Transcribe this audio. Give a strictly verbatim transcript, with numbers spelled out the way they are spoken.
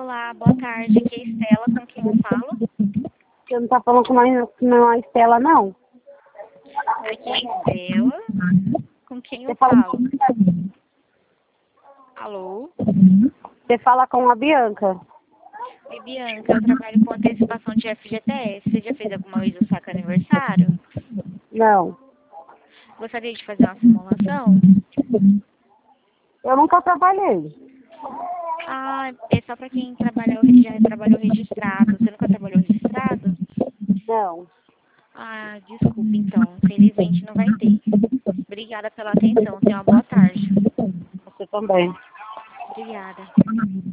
Olá, boa tarde. Aqui é a Estela, com quem eu falo? Você não tá falando com nós, não, a Estela, não? Aqui é a Estela, com quem eu Você fala, falo? Alô? você fala com a Bianca? Oi, Bianca, eu trabalho com antecipação de F G T S. Você já fez alguma vez o saque aniversário? Não. Gostaria de fazer uma simulação? Eu nunca trabalhei. Ah, é só para quem trabalhou, já trabalhou registrado. Você nunca trabalhou registrado? Não. Ah, desculpe, então. Infelizmente não vai ter. Obrigada pela atenção. Tenha uma boa tarde. Você também. Obrigada.